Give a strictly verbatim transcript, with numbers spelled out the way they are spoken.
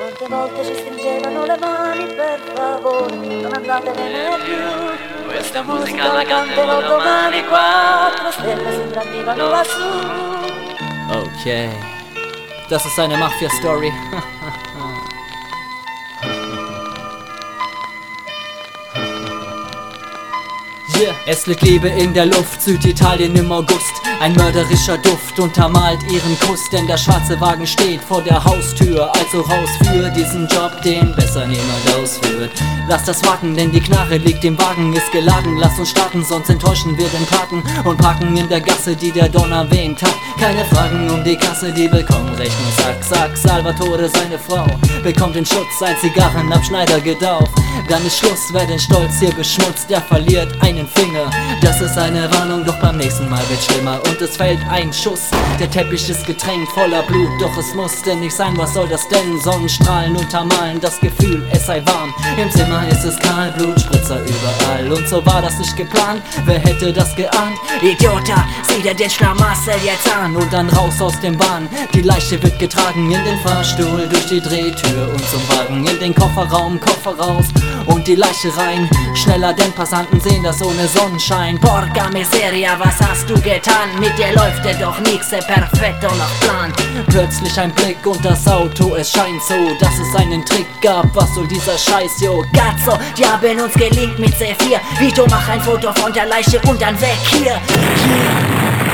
Quante volte ci stringevano le mani, per favore, non andatevene più. Questa musica la canterò domani, quattro stelle si ingrandivano lassù. Okay, das ist eine Mafia-Story. Yeah. Es liegt Liebe in der Luft, Süditalien im August. Ein mörderischer Duft untermalt ihren Kuss, denn der schwarze Wagen steht vor der Haustür. Also raus für diesen Job, den besser niemand ausführt. Lass das warten, denn die Knarre liegt im Wagen, ist geladen. Lass uns starten, sonst enttäuschen wir den Paten und parken in der Gasse, die der Don erwähnt hat. Keine Fragen um die Kasse, die bekommen Rechnung. Sack, Sack, Salvatore, seine Frau, bekommt den Schutz, ein Zigarrenabschneider geht auf. Dann ist Schluss, wer den Stolz hier beschmutzt, der verliert einen Finger. Das ist eine Warnung, doch beim nächsten Mal wird schlimmer und es fällt ein Schuss. Der Teppich ist getränkt, voller Blut, doch es muss denn nicht sein, was soll das denn? Sonnenstrahlen untermalen das Gefühl, es sei warm. Im Zimmer ist es kahl, Blutspritzer überall und so war das nicht geplant, wer hätte das geahnt? Idiota, sieh dir den Schlamassel jetzt an und dann raus aus dem Bahn. Die Leiche wird getragen in den Fahrstuhl, durch die Drehtür und zum Wagen, in den Kofferraum, Koffer raus und die Leiche rein. Schneller, denn Passanten sehen das ohne Sonnenschein. Porca miseria, was hast du getan? Mit dir läuft er doch nix, perfetto nach Plan. Plötzlich ein Blick und das Auto, es scheint so, dass es einen Trick gab. Was soll dieser Scheiß, yo? Gazzo, die haben uns gelingt mit C vier. Vito, mach ein Foto von der Leiche und dann weg hier. Hier.